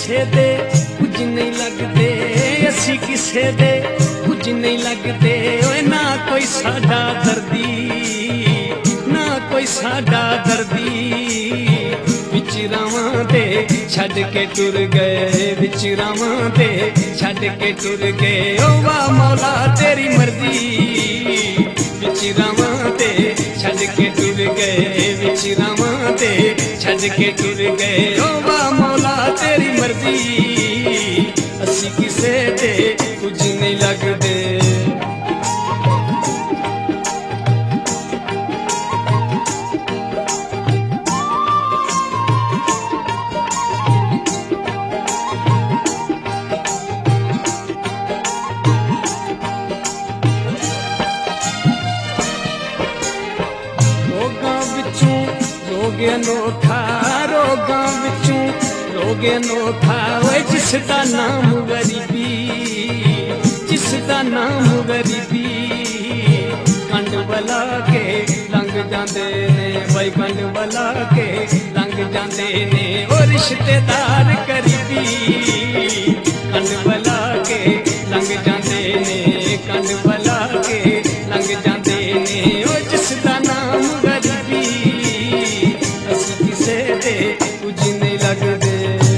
किसे दे कुछ नहीं लगते, असी किसे दे कुछ नहीं लगते। ओए ना कोई साडा दर्दी, ना कोई साडा दर्दी। विच रावां दे छड़ के टुर गए, विच रावां दे छड़ के टुर गए। ओ वाह मौला तेरी मर्जी, विच रावां दे छड़ के टुर गए, विच रावां दे छड़ के टुर गए। ओ वाह मौला तेरी मर्जी, असी किसे दे कुछ नहीं लगते। रोग अनोखा, रोगां विचों रोग अनोखा। ओए जिसदा नाम गरीबी, जिसदा नाम गरीबी। कंड बला के लंघ जांदे ने, बई कंड बला के लंघ जांदे ने। ओ रिश्तेदार करीबी, कंड बला के लंघ जांदे ने, कंड बला के लंघ जांदे ने। ओ जिसदा नाम गरीबी, कुछ नहीं लगते।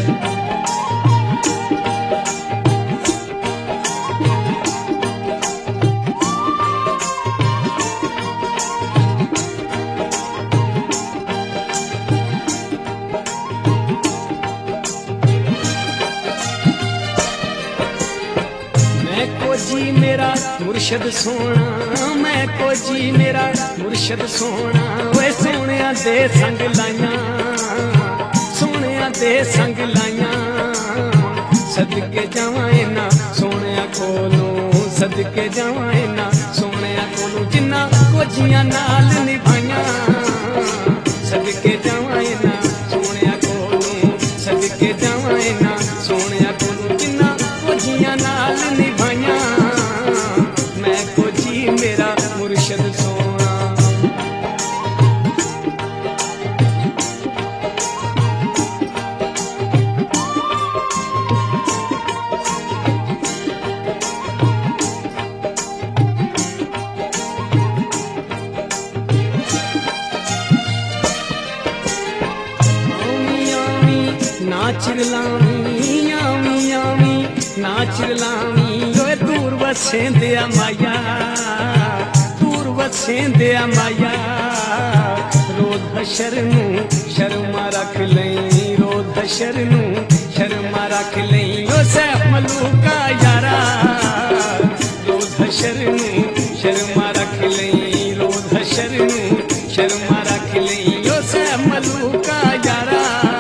मैं को जी मेरा मुर्शद सोना, मैं को जी मेरा मुर्शद सोना। वे सोनिया दे संग लाइया, सोनिया दे संग लाइया। सदके जावां इन्हां सोनिया कोलों, सदके जावां इन्हां सोनिया कोलों। जिन्हां कोजियां नाल निभाइयां, सदके जावां इन्हां सोनिया कोलों, सदके जावां इन्हां सोनिया कोलों। जिन्हां कोजियां नाल निभाइयां, मैं कोजी मेरा मुर्शद सोना। नाच लावी आवी आवी, नाच लावी। ओए दूर वसेंदिया माया, दूर वसेंदिया माया। रोज हशर नूं शर्मा रख लई, रोज हशर नूं शर्मा रख लई। ओ सैफ मलूका यारा, रोज हशर नूं शर्मा रख लई, रोज हशर नूं शर्मा रख लई। ओ सैफ मलूका यारा,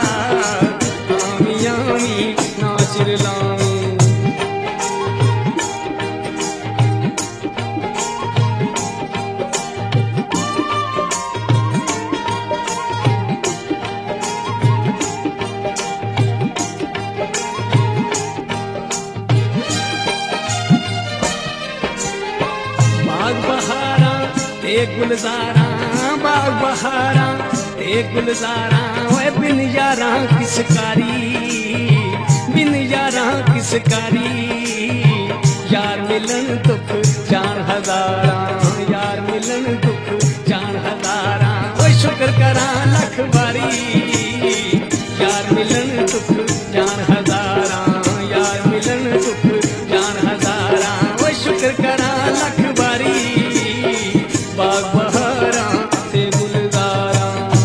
गुलजारा बाग बहारा ते गुलजारा। ओए बिन यारा किस कारी, बिन यारा किस कारी। यार मिलन दुख जान हजारा, यार मिलन दुख जान हजारा। ओए शुक्र करा लख बारी, यार मिलन दुख जान हजारा, यार मिलन दुख जान हजारा। ओए शुक्र करा लख बारी, बाग बहारा ते गुलजारा।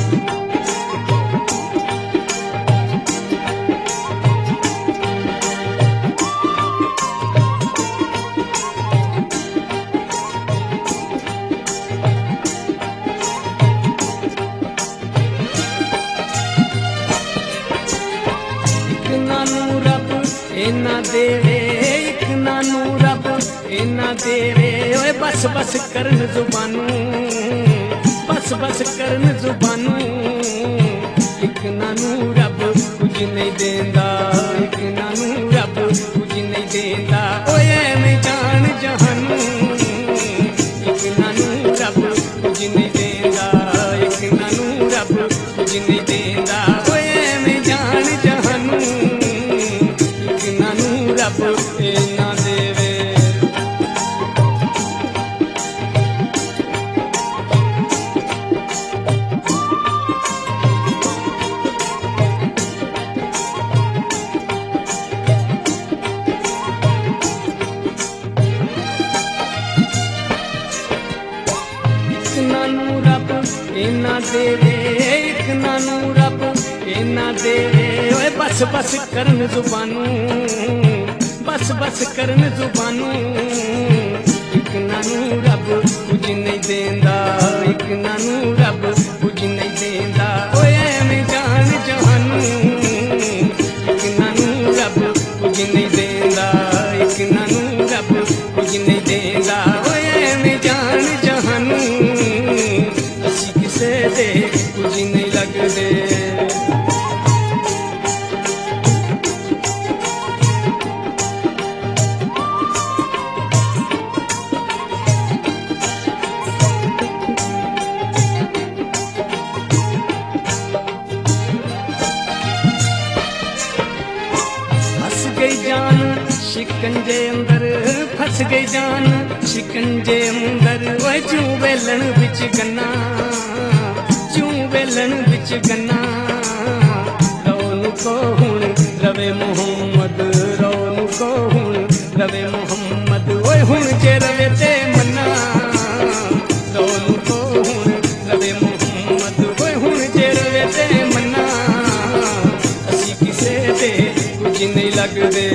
एक नानू रब इना देवे, एक नानू रब इना देवे। ओए बस बस करन जुबानू, बस बस करन जुबानू। एक नानू रब कुछ नहीं देंदा, एक नानू रब कुछ नहीं देंदा। ओए मैं जान जहानू, एक नानू रब कुछ नहीं देंदा, एक नानू रब कुछ नहीं देंदा। ओए मैं जान जहानू, देवे एक नानू रब इना देवे ओए बस बस करन जुबानू बस बस करन जुबानू एक नानू रब कुछ नहीं देंदा एक नानू रब कुछ नहीं देंदा ओए एवें जान जहानू एक नानू रब कुछ नहीं देंदा एक नानू रब कुछ नहीं देंदा ओए एवें जान जहानू असी किसे दे कुछ नहीं लगदे शिकंजे अंदर फस गई जान शिकंजे अंदर ओए चू वेलन बिच गन्ना चू वेलन बिच गन्ना रौन को हुण रवे मोहम्मद रौन को हुण रवे मोहम्मद ओए हुण जे रवे ते मन्ना रौन को हुण रवे मोहम्मद ओए हुण जे रवे ते मन्ना असी किसे ते कुछ नहीं लगदे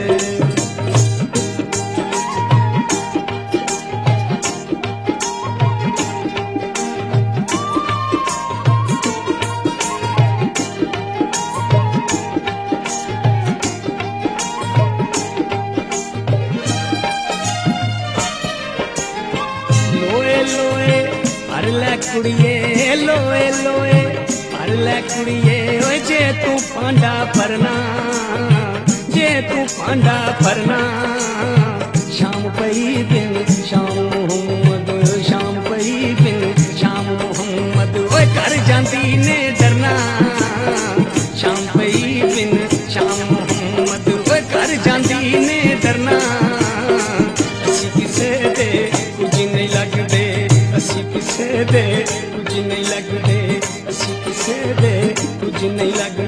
कुड़िए लोए लोए पर ले कुड़िए ओए जे तू पांडा भरना जे तू पांडा भरना शाम पई बिन शाम मोहम्मद शाम पई बिन शाम मोहम्मद ओए कर जांदी ने डरना शाम पई बिन शाम मोहम्मद ओए कर जांदी ने डरना असी किसे दे कुछ नहीं लगदे असी किसे दे कुछ नहीं लगदे असी किसे दे कुछ नहीं लगदे